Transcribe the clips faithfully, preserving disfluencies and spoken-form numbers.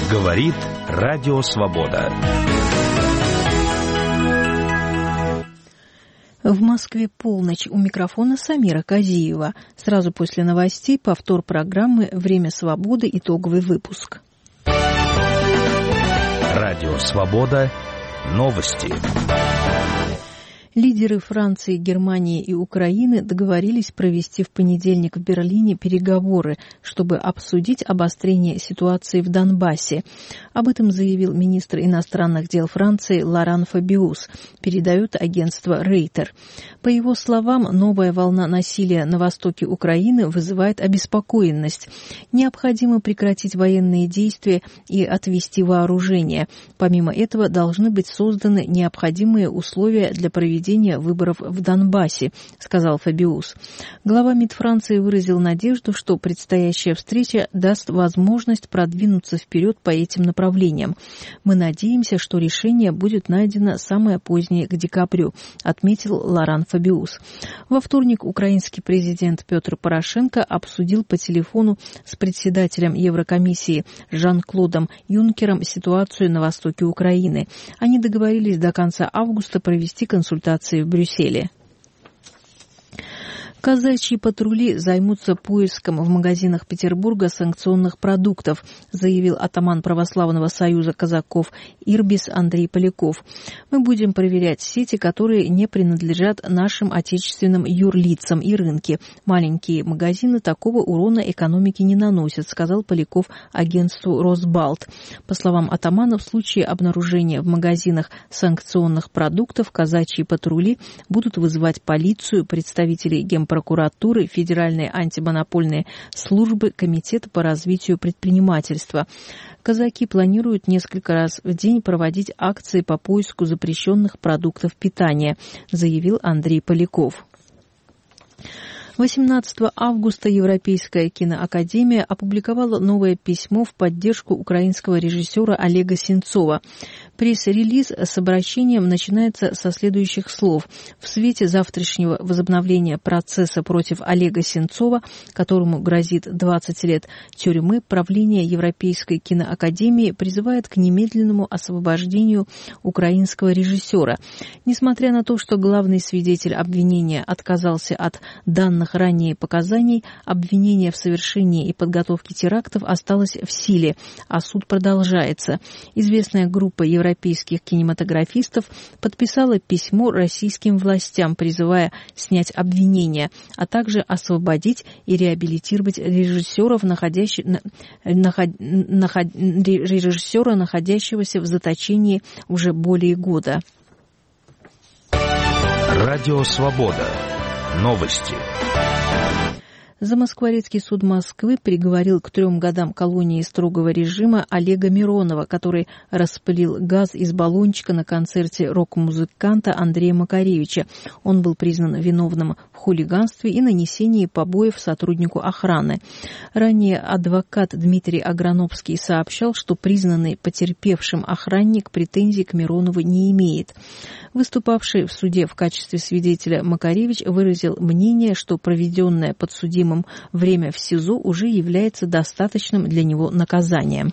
Говорит Радио Свобода. В Москве полночь. У микрофона Самира Казиева. Сразу после новостей повтор программы «Время свободы», итоговый выпуск. Радио Свобода. Новости. Лидеры Франции, Германии и Украины договорились провести в понедельник в Берлине переговоры, чтобы обсудить обострение ситуации в Донбассе. Об этом заявил министр иностранных дел Франции Лоран Фабиус, передает агентство Рейтер. По его словам, новая волна насилия на востоке Украины вызывает обеспокоенность. Необходимо прекратить военные действия и отвести вооружение. Помимо этого, должны быть созданы необходимые условия для проведения выборов в Донбассе, сказал Фабиус. Глава МИД Франции выразил надежду, что предстоящая встреча даст возможность продвинуться вперед по этим направлениям. Мы надеемся, что решение будет найдено самое позднее к декабрю, отметил Лоран Фабиус. Во вторник украинский президент Петр Порошенко обсудил по телефону с председателем Еврокомиссии Жан-Клодом Юнкером ситуацию на востоке Украины. Они договорились до конца августа провести консультации в Брюсселе. Казачьи патрули займутся поиском в магазинах Петербурга санкционных продуктов, заявил атаман Православного союза казаков Ирбис Андрей Поляков. Мы будем проверять сети, которые не принадлежат нашим отечественным юрлицам и рынки. Маленькие магазины такого урона экономике не наносят, сказал Поляков агентству Росбалт. По словам атамана, в случае обнаружения в магазинах санкционных продуктов казачьи патрули будут вызывать полицию, представителей Генпрокуратуры, прокуратуры, Федеральной антимонопольной службы, Комитета по развитию предпринимательства. Казаки планируют несколько раз в день проводить акции по поиску запрещенных продуктов питания, заявил Андрей Поляков. восемнадцатого августа Европейская киноакадемия опубликовала новое письмо в поддержку украинского режиссера Олега Сенцова. Пресс-релиз с обращением начинается со следующих слов. В свете завтрашнего возобновления процесса против Олега Сенцова, которому грозит двадцать лет тюрьмы, правление Европейской киноакадемии призывает к немедленному освобождению украинского режиссера. Несмотря на то, что главный свидетель обвинения отказался от данных ранее показаний, обвинение в совершении и подготовке терактов осталось в силе, а суд продолжается. Известная группа европейских кинематографистов подписала письмо российским властям, призывая снять обвинения, а также освободить и реабилитировать режиссеров, находящих, наход, наход, режиссера, находящегося в заточении уже более года. Радио Свобода. Новости. Замоскворецкий суд Москвы приговорил к трем годам колонии строгого режима Олега Миронова, который распылил газ из баллончика на концерте рок-музыканта Андрея Макаревича. Он был признан виновным в хулиганстве и нанесении побоев сотруднику охраны. Ранее адвокат Дмитрий Аграновский сообщал, что признанный потерпевшим охранник претензий к Миронову не имеет. Выступавший в суде в качестве свидетеля Макаревич выразил мнение, что проведенное подсудимым время в СИЗО уже является достаточным для него наказанием.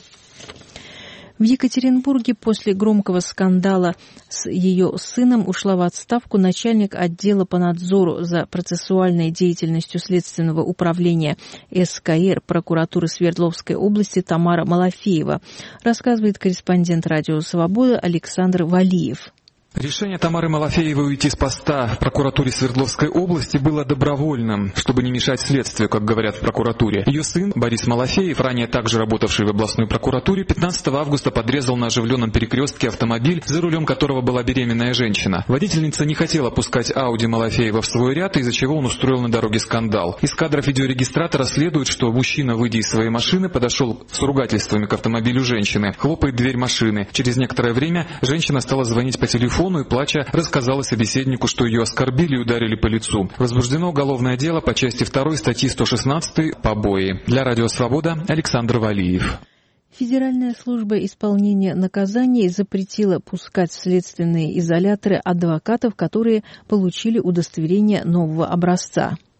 В Екатеринбурге после громкого скандала с ее сыном ушла в отставку начальник отдела по надзору за процессуальной деятельностью Следственного управления СКР прокуратуры Свердловской области Тамара Малафеева, рассказывает корреспондент «Радио Свобода» Александр Валиев. Решение Тамары Малафеевой уйти с поста в прокуратуре Свердловской области было добровольным, чтобы не мешать следствию, как говорят в прокуратуре. Ее сын Борис Малафеев, ранее также работавший в областной прокуратуре, пятнадцатого августа подрезал на оживленном перекрестке автомобиль, за рулем которого была беременная женщина. Водительница не хотела пускать Ауди Малафеева в свой ряд, из-за чего он устроил на дороге скандал. Из кадров видеорегистратора следует, что мужчина, выйдя из своей машины, подошел с ругательствами к автомобилю женщины, хлопает дверь машины. Через некоторое время женщина стала звонить по телефону и, плача, рассказала собеседнику, что ее оскорбили и ударили по лицу. Возбуждено уголовное дело по части второй статьи сто шестнадцать «Побои». Для Радио Свобода Александр Валиев. Федеральная служба исполнения наказаний запретила пускать в следственные изоляторы адвокатов, которые получили удостоверение нового образца.